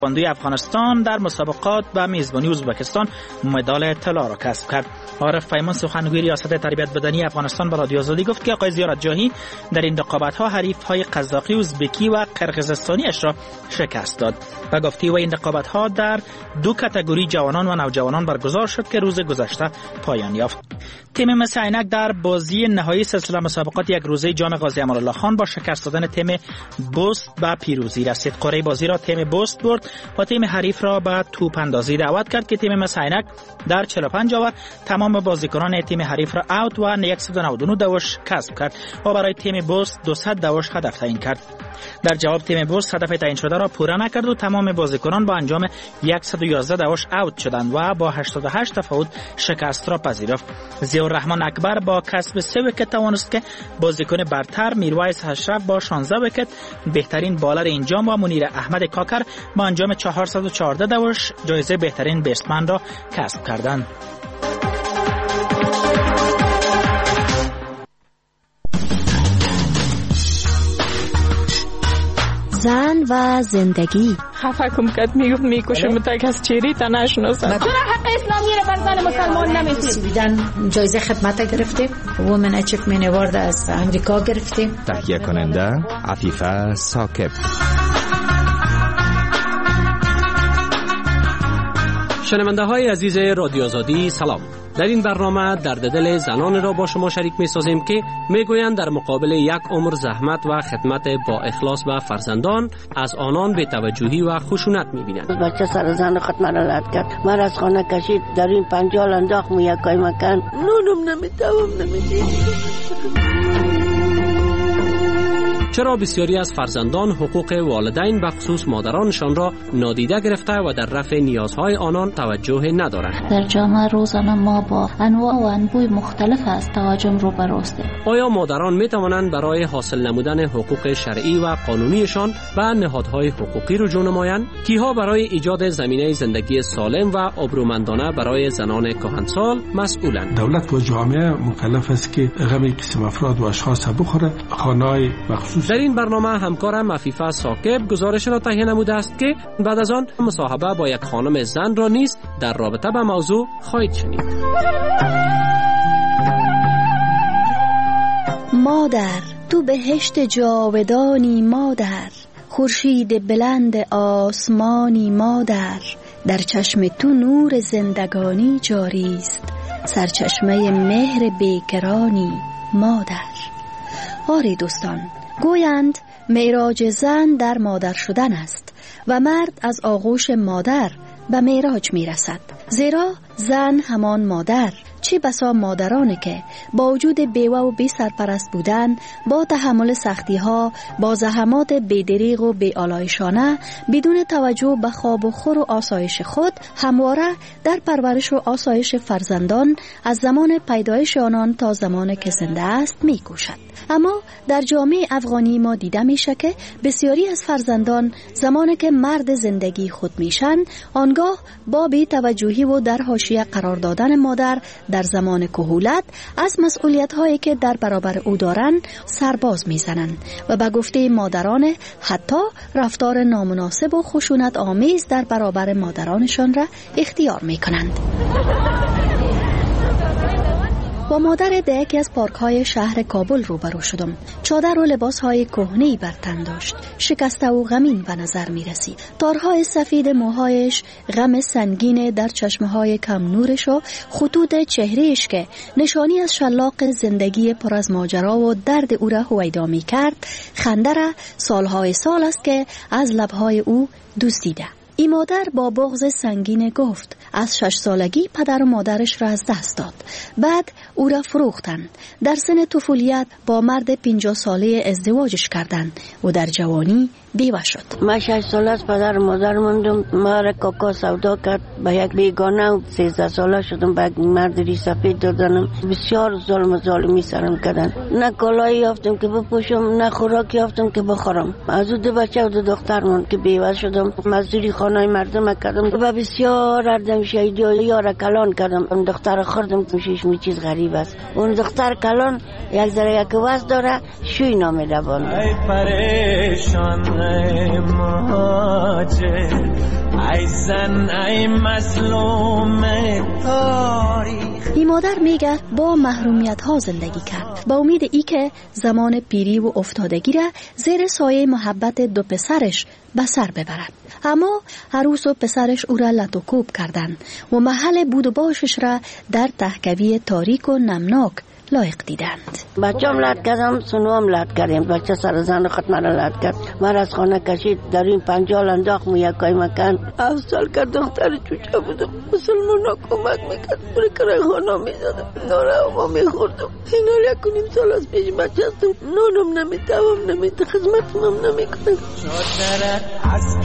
تکواندوی افغانستان در مسابقات و میزبانی ازبکستان مدال طلا را کسب کرد. عارف پیمان سخنگوی ریاست تربیت بدنی افغانستان به رادیو آزادی گفت که آقای زیارت جاهی در این رقابت‌ها حریف‌های قزاقی، ازبکی و قرقیزستانیش را شکست داد و گفتی و این رقابت‌ها در دو کاتگوری جوانان و نوجوانان برگزار شد که روز گذشته پایان یافت. تیم مس عینک در بازی نهایی سلسله مسابقات یک روزه جام غازی امرالله خان با شکست دادن تیم بوست به پیروزی رسید. قرعه بازی را تیم بوست برد و تیم حریف را به توپ اندازی دعوت کرد که تیم مس عینک در 45 اوور تمام بازیکنان تیم حریف را اوت و 199 دوش کسب کرد و برای تیم بوست 200 دوش هدف تعیین کرد. در جواب تیم بوست هدف تعیین شده را پوره نکرد و تمام بازیکنان با انجام 111 دوش اوت شدند و با 88 تفاوت شکست را پذیرفت. ضیاءالرحمن اکبر با کسب 3 ویکت توانست که بازیکن برتر میرویس اشرف با 16 ویکت، بهترین بالر این جام و منیر احمد کاکر با انجام 414 دوش جایزه بهترین بیتسمن را کسب کردند. زن و زندگی. خفه کم کد میکشم تا کس چیری تا نشناسم. چرا حق اسلامی رو بر زن مسلمان نمیدید؟ سویدن جایزه خدمت گرفتیم، وومن اچیومنت اوارد از امریکا گرفتیم. تهیه کننده عفیفه ثاقب. شنونده های عزیز رادیو آزادی سلام. در این برنامه درد دل زنان را با شما شریک می سازیم که می گویند در مقابل یک عمر زحمت و خدمت با اخلاص و فرزندان از آنان به توجهی و خشونت می بینند. بچه سر زن خود مرا لد کرد، من از خانه کشید، در این پنجال انداخت یکای مکان، نونم نمیدید. چرا بسیاری از فرزندان حقوق والدین بخصوص مادرانشان را نادیده گرفته و در رفع نیازهای آنان توجه ندارند؟ در جامعه روزانه ما با انواع و انبوی مختلف از تهاجم روبروستیم. آیا مادران می توانند برای حاصل نمودن حقوق شرعی و قانونیشان به نهادهای حقوقی رجوع نمایند؟ کیها برای ایجاد زمینه زندگی سالم و آبرومندانه برای زنان کهنسال مسئولند؟ دولت و جامعه مکلف است که غم قسم افراد و اشخاص بخوره. خانه‌های مخصوص. در این برنامه همکارم عفیفه ثاقب گزارش را تهیه نموده است که بعد از آن مصاحبه با یک خانم زن را نیز در رابطه به موضوع خواهید شنید. مادر تو بهشت جاودانی، مادر خورشید بلند آسمانی، مادر در چشم تو نور زندگانی جاری است، سرچشمه مهر بیکرانی، مادر. آری دوستان، گویند معراج زن در مادر شدن است و مرد از آغوش مادر به معراج می رسد. زیرا زن همان مادر، چه بسا مادرانی که با وجود بیوه و بی سرپرست بودن، با تحمل سختی ها، با زحمات بی‌دریغ و بی آلایشانه، بدون توجه به خواب و خور و آسایش خود، همواره در پرورش و آسایش فرزندان از زمان پیدایش آنان تا زمان که زنده است می کوشد. اما در جامعه افغانی ما دیده میشه که بسیاری از فرزندان زمانی که مرد زندگی خود میشن، آنگاه با بی توجهی و در حاشیه قرار دادن مادر در زمان کهولت از مسئولیت هایی که در برابر او دارن سرباز میزنند و به گفته مادران حتی رفتار نامناسب و خشونت آمیز در برابر مادرانشان را اختیار میکنند. با مادر در یکی از پارک‌های شهر کابل روبرو شدم. چادر و لباس‌های کهنه‌ای بر تن داشت. شکسته و غمین به نظر می‌رسید. تارهای سفید موهایش، غم سنگین در چشمه‌های کم نورش و خطوط چهرهش که نشانی از شلاق زندگی پر از ماجرا و درد او را هویدا می‌کرد، خنده را سال‌های سال است که از لب‌های او دزدیده. این مادر با بغض سنگین گفت از 6 سالگی پدر و مادرش را از دست داد. بعد او را فروختند. در سن طفولیت با مرد 50 ساله ازدواجش کردند و در جوانی بیوه شد. من 6 ساله از پدر و مادر موندم. ما را کاکا سودا کرد به یک بیگانه و 13 ساله شدم. به مرد ری سفید دادنم. بسیار ظلم و ظالمی سرم کردن. نه کالایی یافتم که بپوشم، نه خوراک یافتم که بخورم. از دو بچه و دو دختر موند که بیوه شدم. مزدوری خانه مردم کردم و بسیار اردم شهیدی و یار کلان کردم. اون دختر خوردم کوشش می چیز غریب است. اون دختر کلان یک ذره یک وز داره، شوی نام دوان. ای مهاجر، ای زن ای مظلوم تاریخ. این مادر میگه با محرومیت ها زندگی کرد با امید ای که زمان پیری و افتادگی را زیر سایه محبت دو پسرش به سر ببرد. اما عروس و پسرش او را لط و کوب کردند و محل بود و باشش را در تهکوی تاریک و نمناک لایق دیدند. بچه‌ام لط کردم، سنوام لط کردیم. بچه سر زن خود مرا لط کرد. من از خانه کشید، در این پنجال انداخت مویکای مکان. 7 سال که دختر چوچه بودم. مسلمان ها کمک میکرد. برای کرای خانه میزدم. ناره ما میخوردم. این حال 1.5 سال از پیش بچه هستم. نونم نمیتوام نمیده، خدمتم هم نمیکنم. چادرت از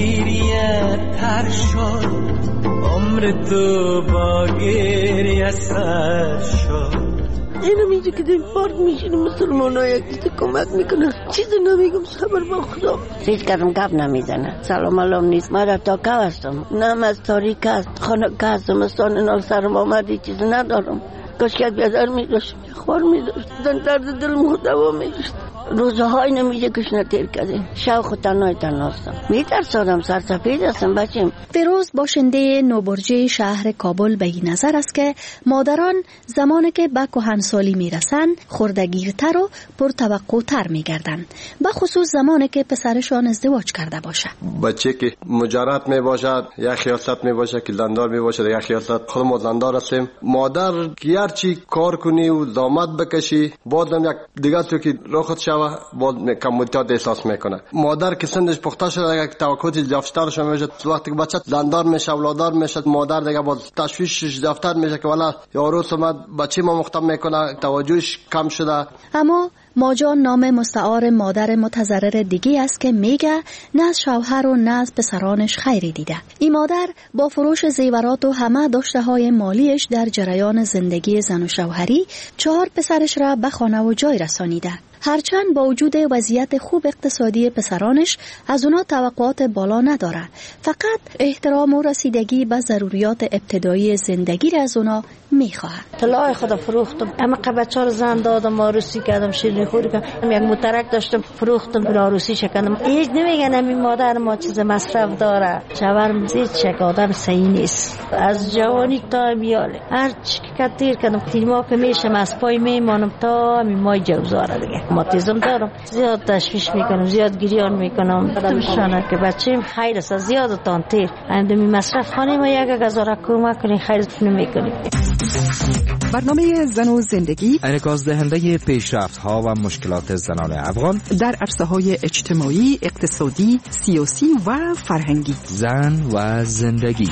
گیریه تر شد، عمر تو با گریه سر شد. اینم اینجا که دیم پارک میشینم مسلمان ها یک چیز کمک میکنن، چیزی نمیگم، صبر با خدا. هیچ کدوم گپ نمیزنه، سلام علام نیست. من در تاکه هستم، نم از تاریک هست، خانه که هستم استان نال سرم آمدی چیزی ندارم. کاش یک بیادر میداشت، خوار میداشت، درد دل مخدوا میداشت. روزهای نمیشه کش نتیر کردیم، شوق و تنهاستم، میترسادم، سرسفید هستم بچیم. فیروز باشنده نوبرجه شهر کابل به این نظر است که مادران زمانی که به کهنسالی میرسند خردگیرتر و پرتوقع‌تر میگردند، به خصوص زمانی که پسرشان ازدواج کرده باشد. بچه که مجرد میباشد یا خیاست میباشد که لندار میباشد یا خیاست خود ما لندار هستیم، مادر هرچی کار کنی و زحمت بکشی بازم یک دیگه تو که رخت باز کمبودیت احساس میکنه. مادر که سنش پخته شده یک توقعاتی جفتر شده میشه، وقتی که بچه زندار میشه اولادار میشه، مادر دیگه باز تشویشش جفتر میشه که والا یاروس اومد بچه ما مختم میکنه، توجهش کم شده. اما ماجان نام مستعار مادر متضرر دیگه است که میگه نه از شوهر و نه از پسرانش خیری دیده. این مادر با فروش زیورات و همه داشته های مالیش در جریان زندگی زن و شوهری 4 پسرش را به خانه و جای رسانیده. هرچند با وجود وضعیت خوب اقتصادی پسرانش از اونا توقعات بالا نداره، فقط احترام و رسیدگی به ضروریات ابتدایی زندگی را از اونا میخواهد. طلای خدا فروختم، اما بچه ها زن دادم، آروسی کردم، شیرینی خوری کردم، یک مترک داشتم فروختم، آروسی شکندم. هیچ نمیگن همین مادر ما چیز مصرف داره. شوهرم زیر چک آدم صحیح نیست، از جوانی تا میاله هر چی که تیر کردم تیما که میشم از پای میمانم تا همین مای جوزاره دیگه. ماتیزم دارم، زیاد تشویش میکنم، زیاد گریان میکنم. دمشانه که بچه‌م خیر است، زیاد تانتیر اندمی مصرف خانه ما یک گزاره کمک کنین، خیرت نمیکنیم. برنامه زن و زندگی انعکاس دهنده پیشرفت‌ها و مشکلات زنان افغان در عرصه‌های اجتماعی، اقتصادی، سیاسی و فرهنگی. زن و زندگی.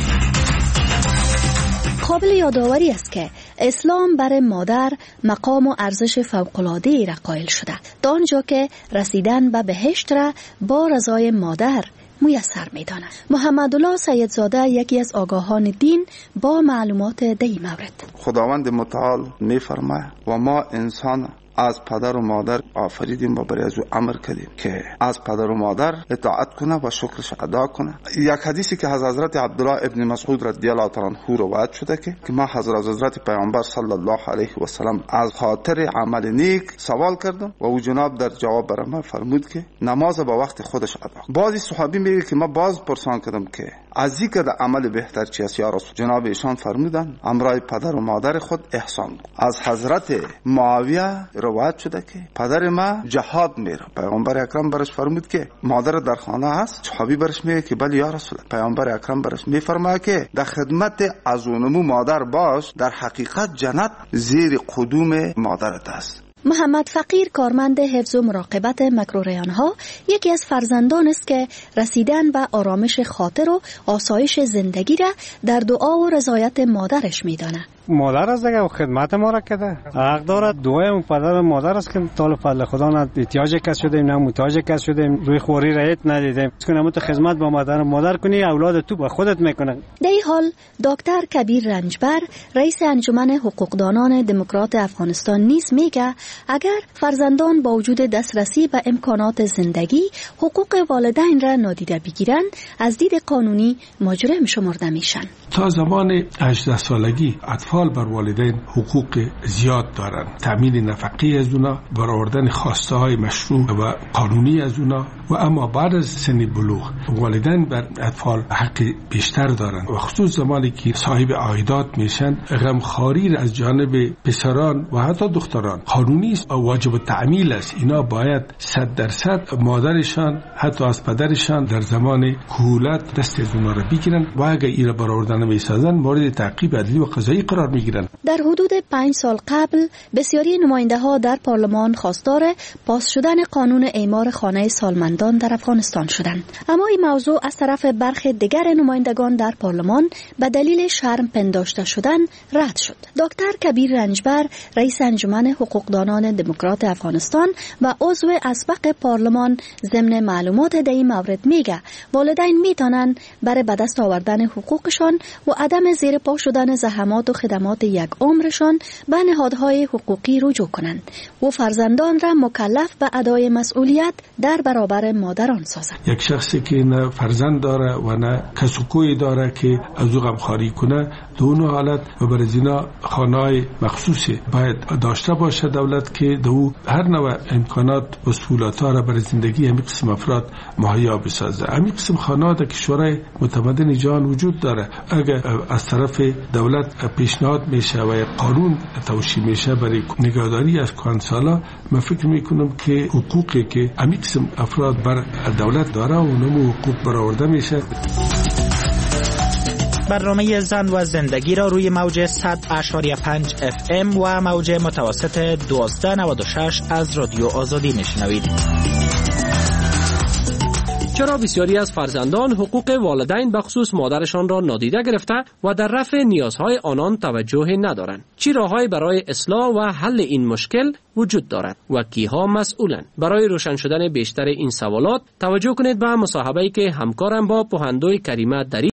قابل یادآوری است که اسلام برای مادر مقام و ارزش فوق‌العاده‌ای را قائل شده، تا آنجا که رسیدن به بهشت را با رضای مادر میسر می‌داند. محمدالله سیدزاده یکی از آگاهان دین با معلومات در این مورد. خداوند متعال می‌فرماید و ما انسان از پدر و مادر آفریدیم و برای از او امر کردیم که از پدر و مادر اطاعت کنه و شکرش ادا کنه. یک حدیثی که از حضرت عبدالله ابن مسعود رضی الله تعالی عنه روایت شده که ما حضرت پیامبر صلی الله علیه و سلم از خاطر عمل نیک سوال کردم و او جناب در جواب برای ما فرمود که نماز با وقت خودش ادا. بعضی صحابی میگه که ما باز پرسان کردم که از ذکر عمل بهتر چی است یا رسول؟ جناب ایشان فرمودن امرای پدر و مادر خود احسان کن. از حضرت معاویه روایت شده که پدر ما جهاد میره، پیامبر اکرم برش فرمود که مادر در خانه هست. صحابی برش میگه که بله یا رسول الله. پیامبر اکرم برش میفرماید که در خدمت از اونمو مادر باش، در حقیقت جنت زیر قدوم مادرت است. محمد فقیر کارمند حفظ و مراقبت مکروریان‌ها یکی از فرزندان است که رسیدن به آرامش خاطر و آسایش زندگی را در دعا و رضایت مادرش می‌داند. مادر از دیگه خدمت ما را کرده، حق دارد. دعای اون پدر و مادر است که طال فضل خدا نه احتیاج کس شدیم نه محتاج کس شدیم، روی خوری رایت ندیدیم. کنم تو خدمت با مادر کنی، اولاد تو با خودت میکنن. در این حال دکتر کبیر رنجبر رئیس انجمن حقوقدانان دموکرات افغانستان نیز میگه اگر فرزندان با وجود دسترسی به امکانات زندگی حقوق والدین را نادیده بگیرند از دید قانونی مجرم شمرده میشن. تا زمان 18 سالگی اطفال بر والدین حقوق زیاد دارند. تامین نفقه از اونا، برآوردن خواسته های مشروع و قانونی از اونا، و اما بعد از سن بلوغ والدین بر اطفال حق بیشتر دارند و خصوص زمانی که صاحب عایدات میشن غمخواری از جانب پسران و حتی دختران قانونی است و واجب التعمیل است. اینا باید 100% مادرشان حتی از پدرشان در زمان کهولت دست از اونا را بگیرن و اگر این را برآوردن میسازن مورد تعقیب عدلی و قضایی قرار میگیرن. در حدود 5 سال قبل بسیاری نماینده ها در پارلمان خواستار پاس شدن قانون اعمار خانه سالمندان در افغانستان شدند، اما این موضوع از طرف برخی دیگر نمایندگان در پارلمان به دلیل شرم پنداشته شدن رد شد. دکتر کبیر رنجبر رئیس انجمن حقوقدانان دموکرات افغانستان و عضو اسبق پارلمان ضمن معلومات در این مورد میگه والدین میتونن برای به دست آوردن حقوقشان و عدم زیر پا شدن زحمات و خدمات یک عمرشان به نهادهای حقوقی رجوع کنند و فرزندان را مکلف به ادای مسئولیت در برابر مادران سازند. یک شخصی که نه فرزند داره و نه کس و کوی داره که از او غمخواری کنه، دو حالت و برای اینا خانه‌های مخصوصی باید داشته باشه دولت که دو هر نوع امکانات و سهولت‌ها را برای زندگی همین قسم افراد مهیا بسازه. همین قسم خانه‌ها در کشورهای متمدن جهان وجود داره. اگر از طرف دولت پیشنهاد میشه و قانون توشیح میشه برای نگهداری از کهنسالا، من فکر میکنم که حقوقی که همین قسم افراد بر دولت داره و اونم حقوق برآورده میشه. برنامه زن و زندگی را روی موج 100.5 FM و موج متوسط 1296 از رادیو آزادی میشنوید. چرا بسیاری از فرزندان حقوق والدین به خصوص مادرشان را نادیده گرفته و در رفع نیازهای آنان توجه ندارند؟ چه راههایی برای اصلاح و حل این مشکل وجود دارد و کیها مسئولند؟ برای روشن شدن بیشتر این سوالات توجه کنید به مصاحبه‌ای که همکارم با پوهندوی کریمه دری